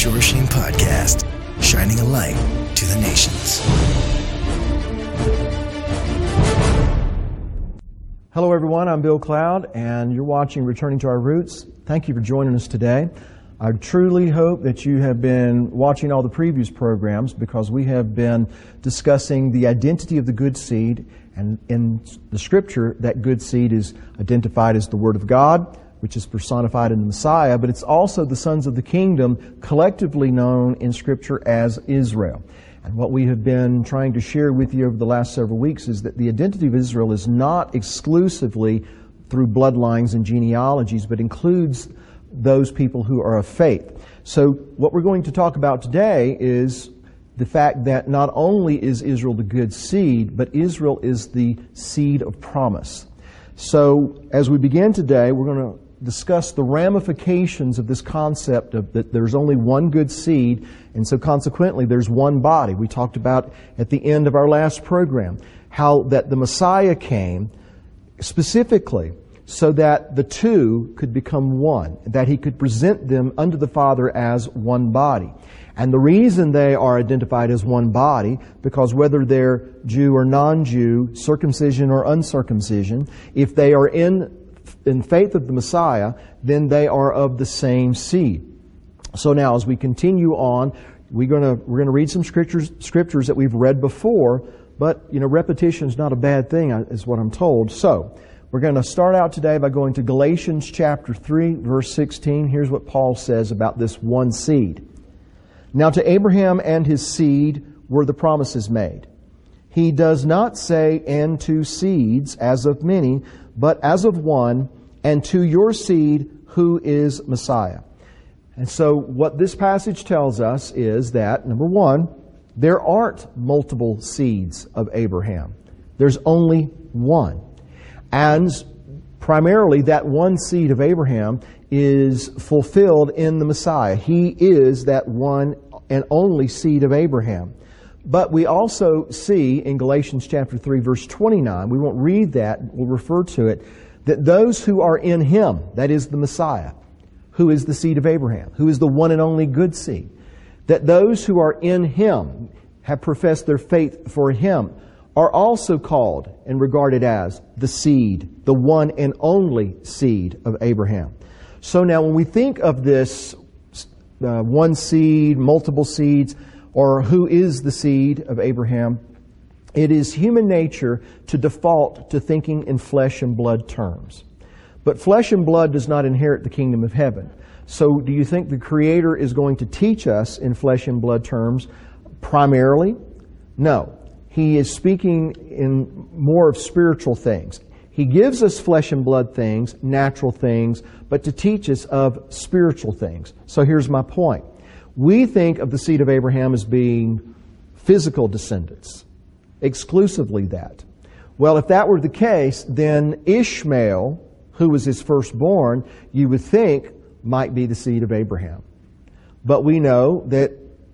Shore Shame Podcast, shining a light to the nations. Hello everyone, I'm Bill Cloud, and you're watching Returning to Our Roots. Thank you for joining us today. I truly hope that you have been watching all the previous programs, because we have been discussing the identity of the good seed, and in the Scripture, that good seed is identified as the Word of God, which is personified in the Messiah, but it's also the sons of the kingdom, collectively known in Scripture as Israel. And what we have been trying to share with you over the last several weeks is that the identity of Israel is not exclusively through bloodlines and genealogies, but includes those people who are of faith. So what we're going to talk about today is the fact that not only is Israel the good seed, but Israel is the seed of promise. So as we begin today, we're going to discuss the ramifications of this concept of that there's only one good seed, and so consequently there's one body. We talked about at the end of our last program how that the Messiah came specifically so that the two could become one, that He could present them unto the Father as one body. And the reason they are identified as one body, because whether they're Jew or non-Jew, circumcision or uncircumcision, if they are in faith of the Messiah, then they are of the same seed. So now, as we continue on, we're going to read some scriptures that we've read before, but repetition is not a bad thing, is what I'm told. So we're going to start out today by going to Galatians chapter 3, verse 16. Here's what Paul says about this one seed. Now to Abraham and his seed were the promises made. He does not say, and to seeds, as of many, but as of one, and to your seed, who is Messiah. And so what this passage tells us is that, number one, there aren't multiple seeds of Abraham. There's only one. And primarily that one seed of Abraham is fulfilled in the Messiah. He is that one and only seed of Abraham. But we also see in Galatians chapter 3, verse 29, we won't read that, we'll refer to it, that those who are in Him, that is the Messiah, who is the seed of Abraham, who is the one and only good seed, that those who are in Him, have professed their faith for Him, are also called and regarded as the seed, the one and only seed of Abraham. So now when we think of this one seed, multiple seeds, or who is the seed of Abraham, it is human nature to default to thinking in flesh and blood terms. But flesh and blood does not inherit the kingdom of heaven. So do you think the Creator is going to teach us in flesh and blood terms primarily? No. He is speaking in more of spiritual things. He gives us flesh and blood things, natural things, but to teach us of spiritual things. So here's my point. We think of the seed of Abraham as being physical descendants, exclusively that. Well, if that were the case, then Ishmael, who was his firstborn, you would think might be the seed of Abraham. But we know that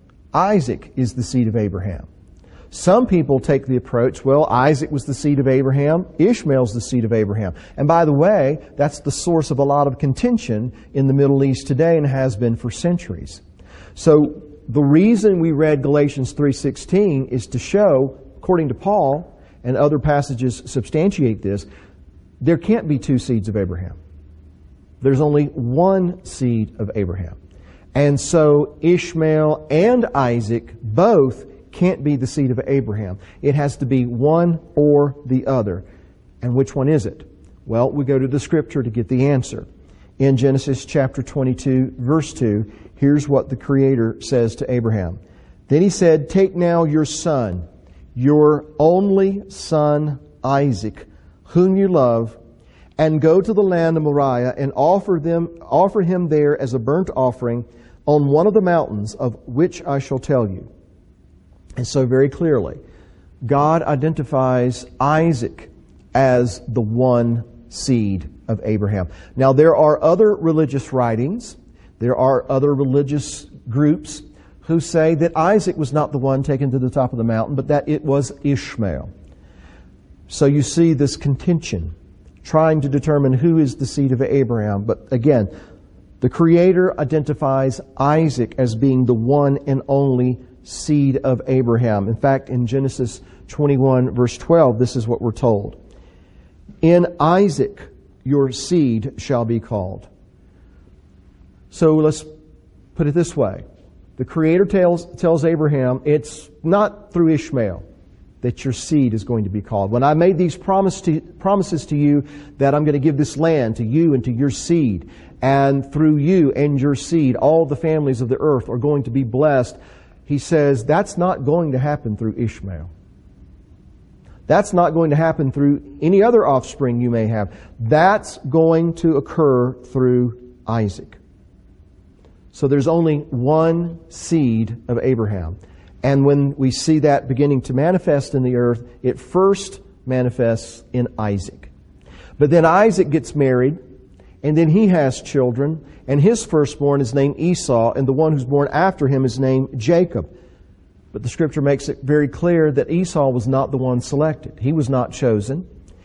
Isaac is the seed of Abraham. Some people take the approach, well, Isaac was the seed of Abraham, Ishmael's the seed of Abraham. And by the way, that's the source of a lot of contention in the Middle East today and has been for centuries. So the reason we read Galatians 3:16 is to show, according to Paul, and other passages substantiate this, there can't be two seeds of Abraham. There's only one seed of Abraham. And so Ishmael and Isaac both can't be the seed of Abraham. It has to be one or the other. And which one is it? Well, we go to the Scripture to get the answer. In Genesis chapter 22, verse 2, here's what the Creator says to Abraham. Then He said, take now your son, your only son Isaac, whom you love, and go to the land of Moriah and offer him there as a burnt offering on one of the mountains of which I shall tell you. And so very clearly, God identifies Isaac as the one seed of Abraham. Now, there are other religious writings, there are other religious groups who say that Isaac was not the one taken to the top of the mountain, but that it was Ishmael. So you see this contention, trying to determine who is the seed of Abraham. But again, The Creator identifies Isaac as being the one and only seed of Abraham. In fact, in Genesis 21, verse 12, this is what we're told. In Isaac your seed shall be called. So let's put it this way. The Creator tells Abraham, it's not through Ishmael that your seed is going to be called. When I made these promises to you that I'm going to give this land to you and to your seed, and through you and your seed, all the families of the earth are going to be blessed, He says that's not going to happen through Ishmael. That's not going to happen through any other offspring you may have. That's going to occur through Isaac. So there's only one seed of Abraham. And when we see that beginning to manifest in the earth, it first manifests in Isaac. But then Isaac gets married, and then he has children, and his firstborn is named Esau, and the one who's born after him is named Jacob. But the Scripture makes it very clear that Esau was not the one selected. He was not chosen.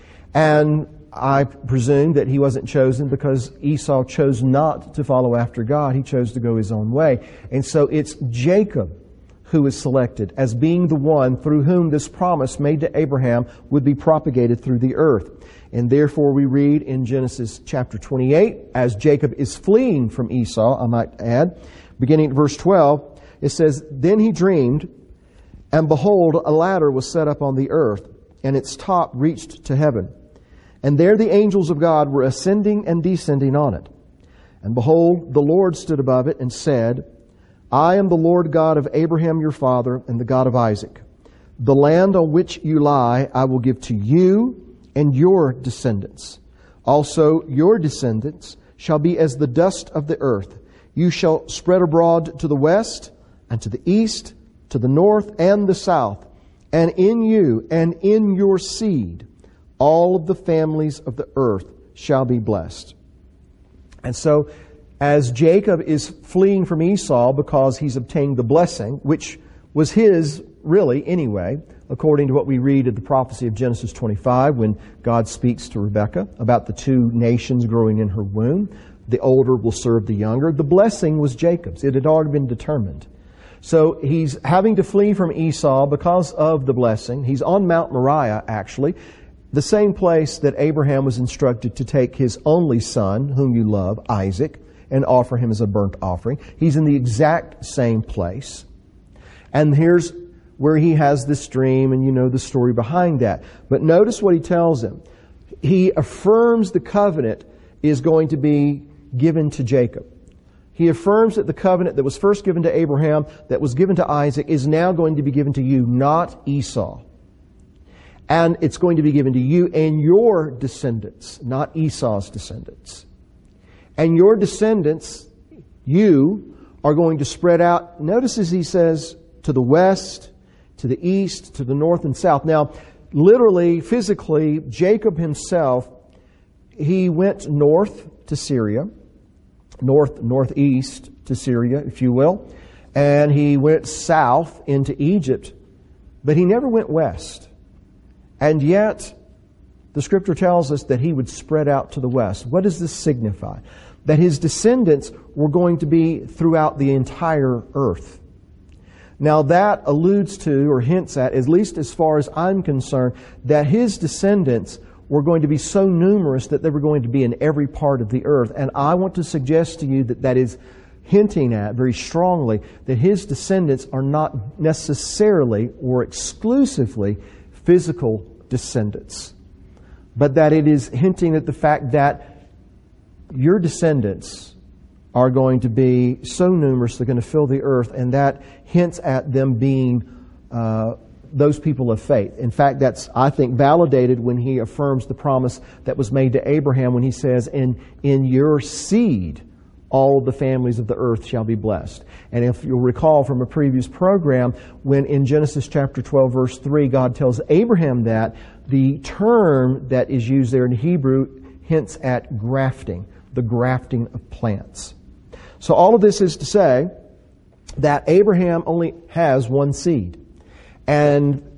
And I presume that he wasn't chosen because Esau chose not to follow after God. He chose to go his own way. And so it's Jacob who is selected as being the one through whom this promise made to Abraham would be propagated through the earth. And therefore we read in Genesis chapter 28, as Jacob is fleeing from Esau, I might add, beginning at verse 12, it says, Then he dreamed, and behold, a ladder was set up on the earth, and its top reached to heaven. And there the angels of God were ascending and descending on it. And behold, the Lord stood above it and said, I am the Lord God of Abraham your father, and the God of Isaac. The land on which you lie I will give to you and your descendants. Also your descendants shall be as the dust of the earth. You shall spread abroad to the west and to the east, to the north and the south. And in you and in your seed all of the families of the earth shall be blessed. And so, as Jacob is fleeing from Esau because he's obtained the blessing, which was his really anyway, according to what we read in the prophecy of Genesis 25 when God speaks to Rebekah about the two nations growing in her womb. The older will serve the younger. The blessing was Jacob's. It had already been determined. So he's having to flee from Esau because of the blessing. He's on Mount Moriah, actually, the same place that Abraham was instructed to take his only son, whom you love, Isaac, and offer him as a burnt offering. He's in the exact same place. And here's where he has this dream, and you know the story behind that. But notice what he tells him. He affirms the covenant is going to be given to Jacob. He affirms that the covenant that was first given to Abraham, that was given to Isaac, is now going to be given to you, not Esau. And it's going to be given to you and your descendants, not Esau's descendants. And your descendants, you, are going to spread out, notice as he says, to the west, to the east, to the north and south. Now, literally, physically, Jacob himself, he went north to Syria, northeast to Syria, if you will, and he went south into Egypt, but he never went west. And yet, the Scripture tells us that he would spread out to the west. What does this signify? That his descendants were going to be throughout the entire earth. Now that alludes to, or hints at least as far as I'm concerned, that his descendants were going to be so numerous that they were going to be in every part of the earth. And I want to suggest to you that that is hinting at very strongly that his descendants are not necessarily or exclusively physical descendants, but that it is hinting at the fact that your descendants are going to be so numerous they're going to fill the earth, and that hints at them being those people of faith. In fact, that's, I think, validated when he affirms the promise that was made to Abraham when he says, in your seed all the families of the earth shall be blessed. And if you'll recall from a previous program, when in Genesis chapter 12, verse 3, God tells Abraham that, the term that is used there in Hebrew hints at grafting, the grafting of plants. So all of this is to say that Abraham only has one seed. And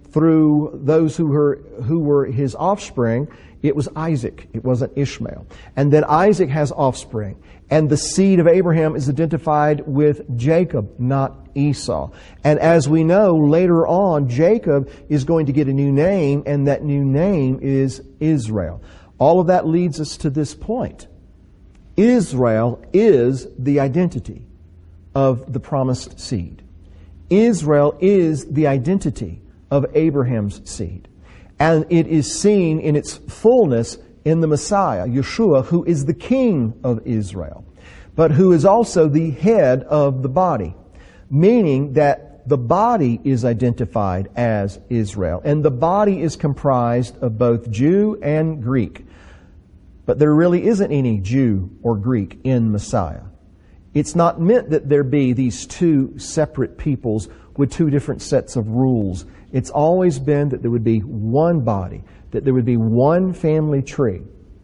through those who were his offspring, it was Isaac. It wasn't Ishmael. And then Isaac has offspring. And the seed of Abraham is identified with Jacob, not Esau. And as we know, later on, Jacob is going to get a new name, and that new name is Israel. All of that leads us to this point. Israel is the identity of the promised seed. Israel is the identity of Abraham's seed. And it is seen in its fullness in the Messiah, Yeshua, who is the King of Israel, but who is also the head of the body, meaning that the body is identified as Israel. And the body is comprised of both Jew and Greek. But there really isn't any Jew or Greek in Messiah. It's not meant that there be these two separate peoples with two different sets of rules. It's always been that there would be one body, that there would be one family tree.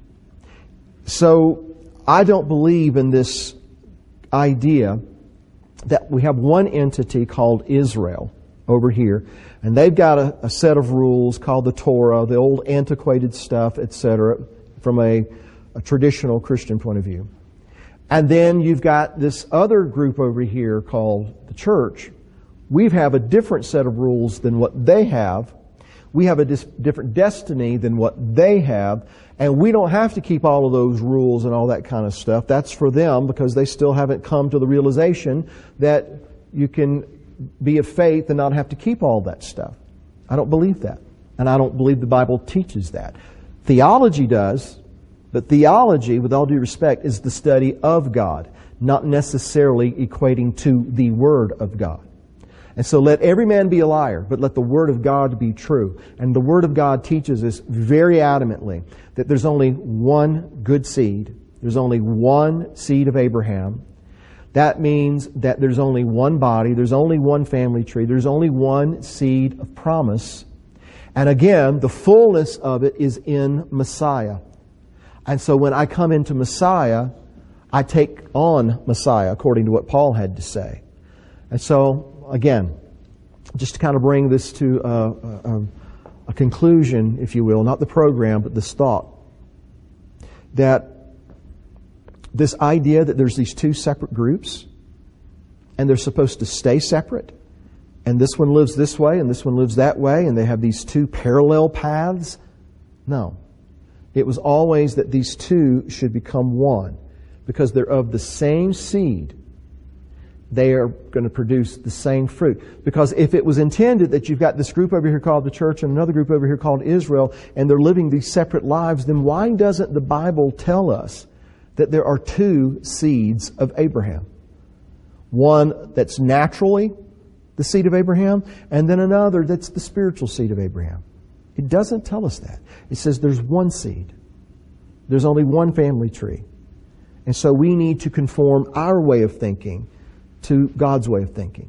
So I don't believe in this idea that we have one entity called Israel over here, and they've got a set of rules called the Torah, the old antiquated stuff, etc., from a traditional Christian point of view. And then you've got this other group over here called the church. We have a different set of rules than what they have. We have a different destiny than what they have. And we don't have to keep all of those rules and all that kind of stuff. That's for them because they still haven't come to the realization that you can be of faith and not have to keep all that stuff. I don't believe that. And I don't believe the Bible teaches that. Theology does. But theology, with all due respect, is the study of God, not necessarily equating to the Word of God. And so let every man be a liar, but let the Word of God be true. And the Word of God teaches us very adamantly that there's only one good seed. There's only one seed of Abraham. That means that there's only one body. There's only one family tree. There's only one seed of promise. And again, the fullness of it is in Messiah. And so when I come into Messiah, I take on Messiah, according to what Paul had to say. And so, again, just to kind of bring this to a conclusion, if you will, not the program, but this thought, that this idea that there's these two separate groups, and they're supposed to stay separate, and this one lives this way, and this one lives that way, and they have these two parallel paths, no. It was always that these two should become one because they're of the same seed. They are going to produce the same fruit. Because if it was intended that you've got this group over here called the church and another group over here called Israel and they're living these separate lives, then why doesn't the Bible tell us that there are two seeds of Abraham? One that's naturally the seed of Abraham and then another that's the spiritual seed of Abraham. It doesn't tell us that. It says there's one seed. There's only one family tree. And so we need to conform our way of thinking to God's way of thinking.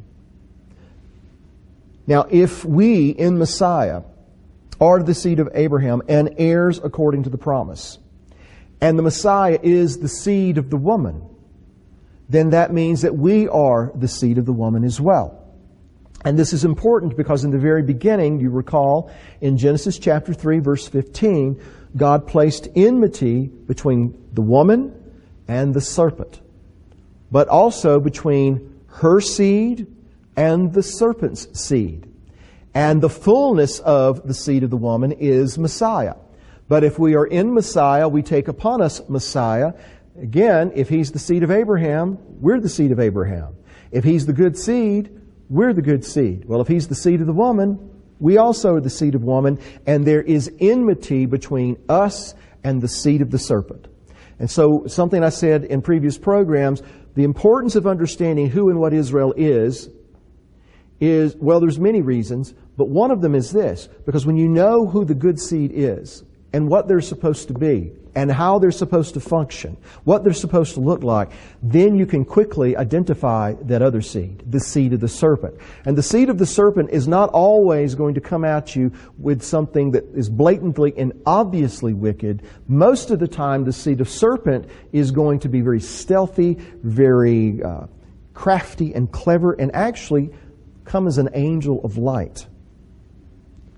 Now, if we, in Messiah, are the seed of Abraham and heirs according to the promise, and the Messiah is the seed of the woman, then that means that we are the seed of the woman as well. And this is important because in the very beginning, you recall, in Genesis chapter 3, verse 15, God placed enmity between the woman and the serpent, but also between her seed and the serpent's seed. And the fullness of the seed of the woman is Messiah. But if we are in Messiah, we take upon us Messiah. Again, if He's the seed of Abraham, we're the seed of Abraham. If He's the good seed, we're the good seed. Well, if He's the seed of the woman, we also are the seed of woman, and there is enmity between us and the seed of the serpent. And so, something I said in previous programs, the importance of understanding who and what Israel is, well, there's many reasons, but one of them is this, because when you know who the good seed is, and what they're supposed to be, and how they're supposed to function, what they're supposed to look like, then you can quickly identify that other seed, the seed of the serpent. And the seed of the serpent is not always going to come at you with something that is blatantly and obviously wicked. Most of the time, the seed of serpent is going to be very stealthy, very crafty and clever, and actually come as an angel of light.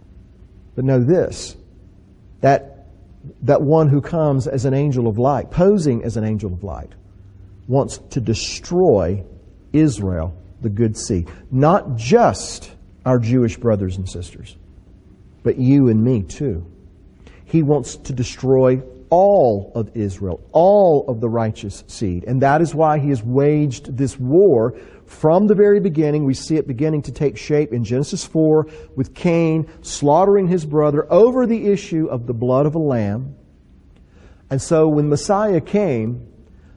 But know this, that one who comes as an angel of light, posing as an angel of light, wants to destroy Israel, the good seed. Not just our Jewish brothers and sisters, but you and me too. He wants to destroy all of Israel, all of the righteous seed. And that is why he has waged this war from the very beginning. We see it beginning to take shape in Genesis 4 with Cain slaughtering his brother over the issue of the blood of a lamb. And so when Messiah came,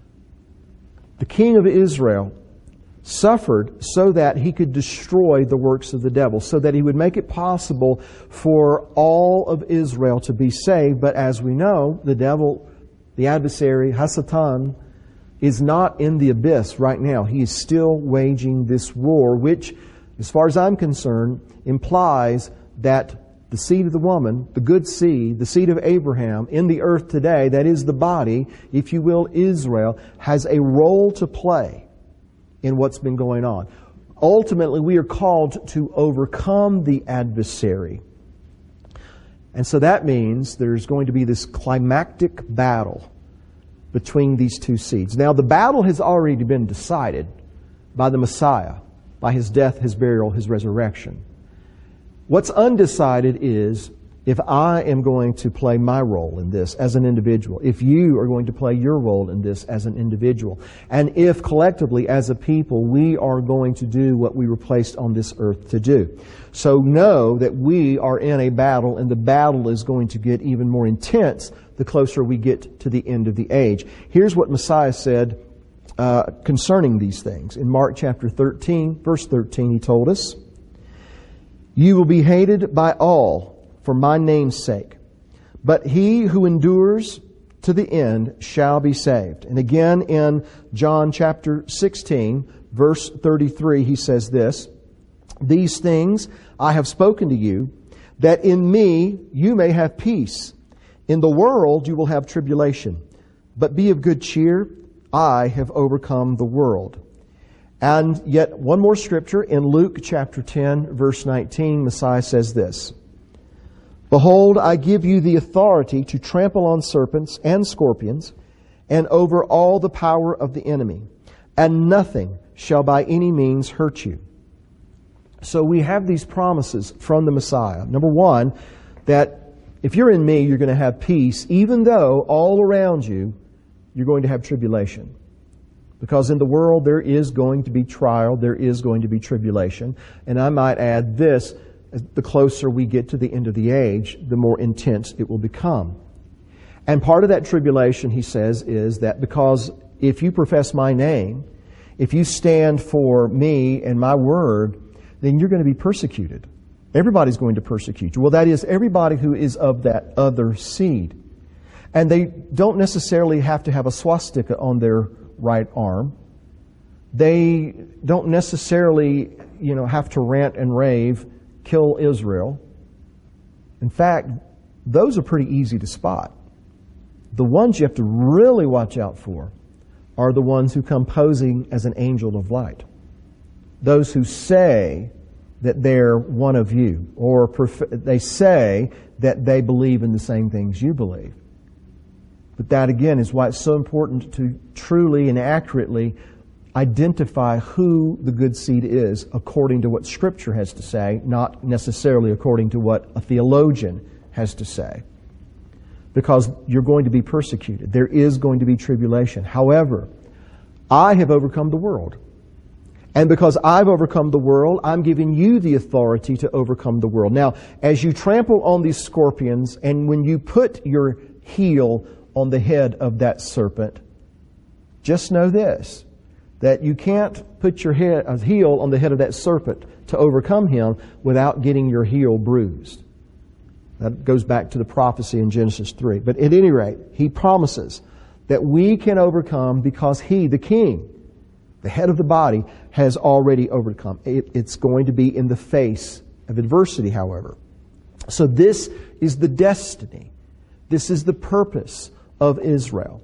the King of Israel suffered so that he could destroy the works of the devil, so that he would make it possible for all of Israel to be saved. But as we know, the devil, the adversary, Hasatan, is not in the abyss right now. He is still waging this war, which, as far as I'm concerned, implies that the seed of the woman, the good seed, the seed of Abraham in the earth today, that is the body, if you will, Israel, has a role to play in what's been going on. Ultimately, we are called to overcome the adversary. And so that means there's going to be this climactic battle between these two seeds. Now, the battle has already been decided by the Messiah, by His death, His burial, His resurrection. What's undecided is if I am going to play my role in this as an individual, if you are going to play your role in this as an individual, and if collectively as a people we are going to do what we were placed on this earth to do. So know that we are in a battle, and the battle is going to get even more intense the closer we get to the end of the age. Here's what Messiah said concerning these things. In Mark chapter 13, verse 13, He told us, "You will be hated by all for my name's sake, but he who endures to the end shall be saved." And again in John chapter 16, verse 33, He says this, "These things I have spoken to you, that in me you may have peace. In the world you will have tribulation, but be of good cheer, I have overcome the world." And yet one more scripture in Luke chapter 10, verse 19, Messiah says this, "Behold, I give you the authority to trample on serpents and scorpions, and over all the power of the enemy, and nothing shall by any means hurt you." So we have these promises from the Messiah. Number one, that if you're in me, you're going to have peace, even though all around you, you're going to have tribulation. Because in the world, there is going to be trial, there is going to be tribulation. And I might add this, the closer we get to the end of the age, the more intense it will become. And part of that tribulation, he says, is that because if you profess my name, if you stand for me and my word, then you're going to be persecuted. Everybody's going to persecute you. Well, that is, everybody who is of that other seed. And they don't necessarily have to have a swastika on their right arm. They don't necessarily, have to rant and rave, kill Israel. In fact, those are pretty easy to spot. The ones you have to really watch out for are the ones who come posing as an angel of light. Those who say that they're one of you, or they say that they believe in the same things you believe. But that, again, is why it's so important to truly and accurately identify who the good seed is according to what Scripture has to say, not necessarily according to what a theologian has to say. Because you're going to be persecuted. There is going to be tribulation. However, I have overcome the world. And because I've overcome the world, I'm giving you the authority to overcome the world. Now, as you trample on these scorpions, and when you put your heel on the head of that serpent, just know this, that you can't put your heel on the head of that serpent to overcome him without getting your heel bruised. That goes back to the prophecy in Genesis 3. But at any rate, he promises that we can overcome because he, the king, the head of the body, has already overcome. It's going to be in the face of adversity, however. So this is the destiny. This is the purpose of Israel,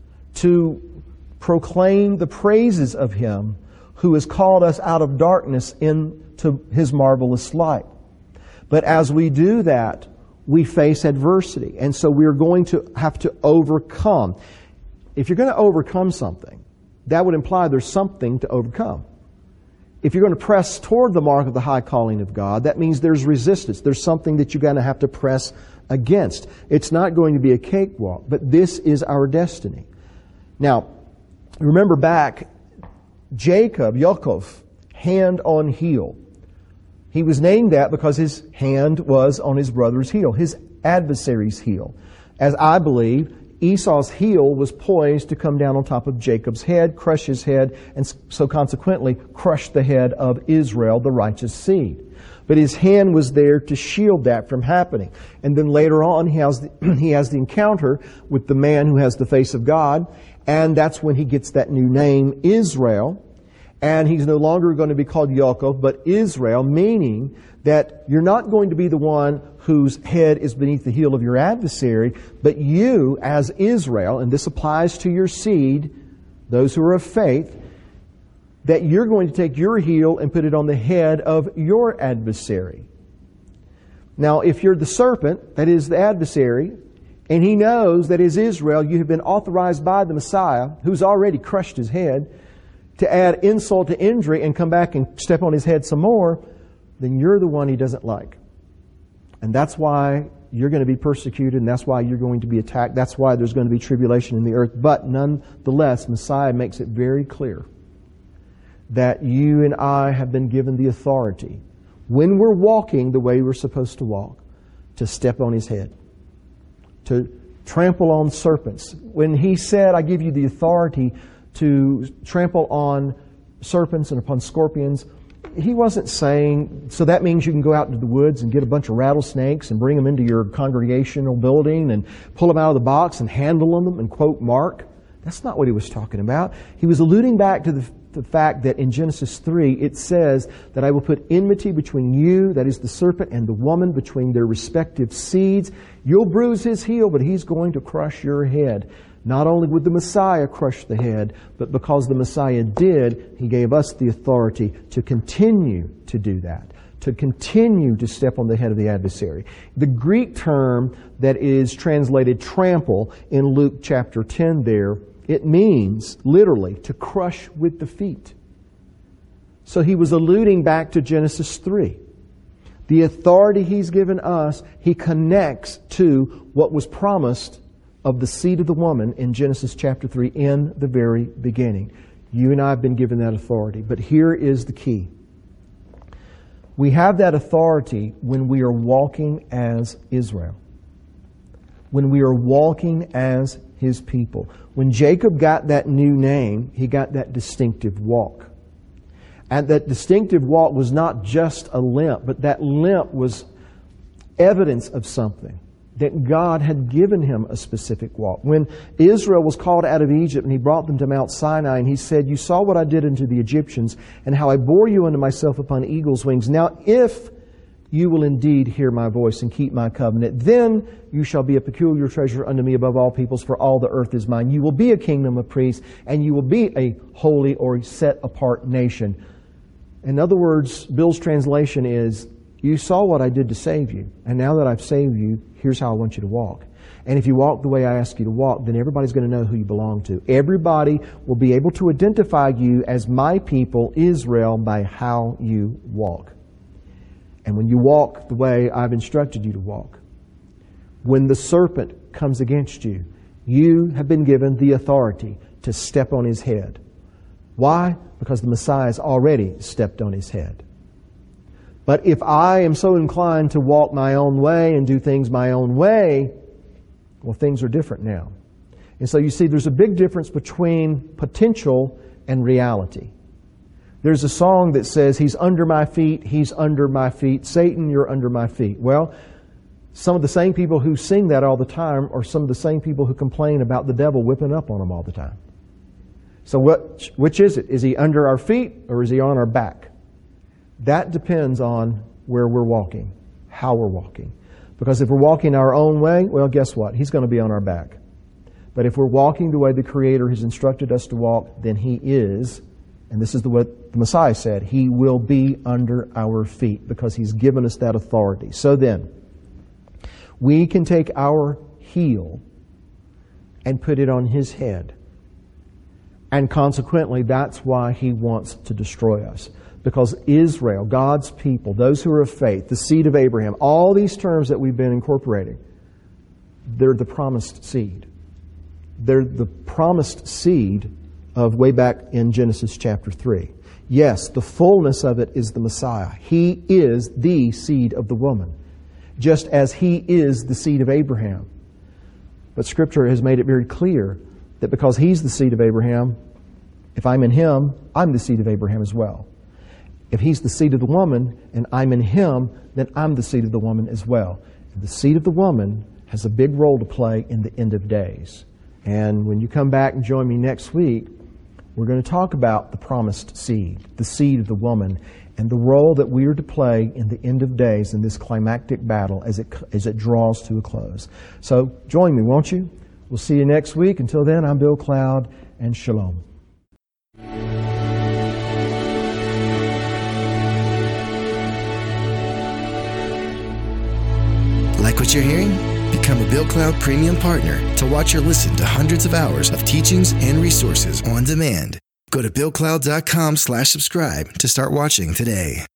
to proclaim the praises of Him who has called us out of darkness into His marvelous light. But as we do that, we face adversity. And so we're going to have to overcome. If you're going to overcome something, that would imply there's something to overcome. If you're going to press toward the mark of the high calling of God, that means there's resistance. There's something that you're going to have to press against. It's not going to be a cakewalk, but this is our destiny. Now, remember back, Jacob, Yaakov, hand on heel. He was named that because his hand was on his brother's heel, his adversary's heel. As I believe, Esau's heel was poised to come down on top of Jacob's head, crush his head, and so consequently crush the head of Israel, the righteous seed. But his hand was there to shield that from happening. And then later on, he has the encounter with the man who has the face of God, and that's when he gets that new name, Israel. And he's no longer going to be called Yaakov, but Israel, meaning that you're not going to be the one whose head is beneath the heel of your adversary, but you as Israel, and this applies to your seed, those who are of faith, that you're going to take your heel and put it on the head of your adversary. Now, if you're the serpent, that is the adversary, and he knows that as Israel, you have been authorized by the Messiah, who's already crushed his head, to add insult to injury and come back and step on his head some more, then you're the one he doesn't like. And that's why you're going to be persecuted, and that's why you're going to be attacked. That's why there's going to be tribulation in the earth. But nonetheless, Messiah makes it very clear that you and I have been given the authority, when we're walking the way we're supposed to walk, to step on his head, to trample on serpents. When he said, I give you the authority to trample on serpents and upon scorpions, he wasn't saying, so that means you can go out into the woods and get a bunch of rattlesnakes and bring them into your congregational building and pull them out of the box and handle them and quote Mark. That's not what he was talking about. He was alluding back to the fact that in Genesis 3 it says that I will put enmity between you, that is the serpent, and the woman, between their respective seeds. You'll bruise his heel, but he's going to crush your head. Not only would the Messiah crush the head, but because the Messiah did, he gave us the authority to continue to do that, to continue to step on the head of the adversary. The Greek term that is translated trample in Luke chapter 10 there, it means literally to crush with the feet. So he was alluding back to Genesis 3. The authority he's given us, he connects to what was promised of the seed of the woman in Genesis chapter 3 in the very beginning. You and I have been given that authority. But here is the key. We have that authority when we are walking as Israel. When we are walking as his people. When Jacob got that new name, he got that distinctive walk. And that distinctive walk was not just a limp, but that limp was evidence of something. That God had given him a specific walk. When Israel was called out of Egypt and he brought them to Mount Sinai and he said, you saw what I did unto the Egyptians and how I bore you unto myself upon eagle's wings. Now if you will indeed hear my voice and keep my covenant, then you shall be a peculiar treasure unto me above all peoples, for all the earth is mine. You will be a kingdom of priests, and you will be a holy or set apart nation. In other words, Bill's translation is, you saw what I did to save you, and now that I've saved you, here's how I want you to walk. And if you walk the way I ask you to walk, then everybody's going to know who you belong to. Everybody will be able to identify you as my people, Israel, by how you walk. And when you walk the way I've instructed you to walk, when the serpent comes against you, you have been given the authority to step on his head. Why? Because the Messiah has already stepped on his head. But if I am so inclined to walk my own way and do things my own way, well, things are different now. And so you see, there's a big difference between potential and reality. There's a song that says, he's under my feet, he's under my feet. Satan, you're under my feet. Well, some of the same people who sing that all the time are some of the same people who complain about the devil whipping up on them all the time. So which is it? Is he under our feet or is he on our back? That depends on where we're walking, how we're walking. Because if we're walking our own way, well, guess what? He's going to be on our back. But if we're walking the way the Creator has instructed us to walk, then he is, and this is what the Messiah said, he will be under our feet because he's given us that authority. So then, We can take our heel and put it on his head. And consequently, that's why he wants to destroy us. Because Israel, God's people, those who are of faith, the seed of Abraham, all these terms that we've been incorporating, they're the promised seed. They're the promised seed of way back in Genesis chapter 3. Yes, the fullness of it is the Messiah. He is the seed of the woman, just as he is the seed of Abraham. But Scripture has made it very clear that because he's the seed of Abraham, if I'm in him, I'm the seed of Abraham as well. If he's the seed of the woman and I'm in him, then I'm the seed of the woman as well. And the seed of the woman has a big role to play in the end of days. And when you come back and join me next week, we're going to talk about the promised seed, the seed of the woman, and the role that we are to play in the end of days in this climactic battle as it draws to a close. So join me, won't you? We'll see you next week. Until then, I'm Bill Cloud, and shalom. Like what you're hearing? Become a Bill Cloud Premium Partner to watch or listen to hundreds of hours of teachings and resources on demand. Go to BillCloud.com/subscribe to start watching today.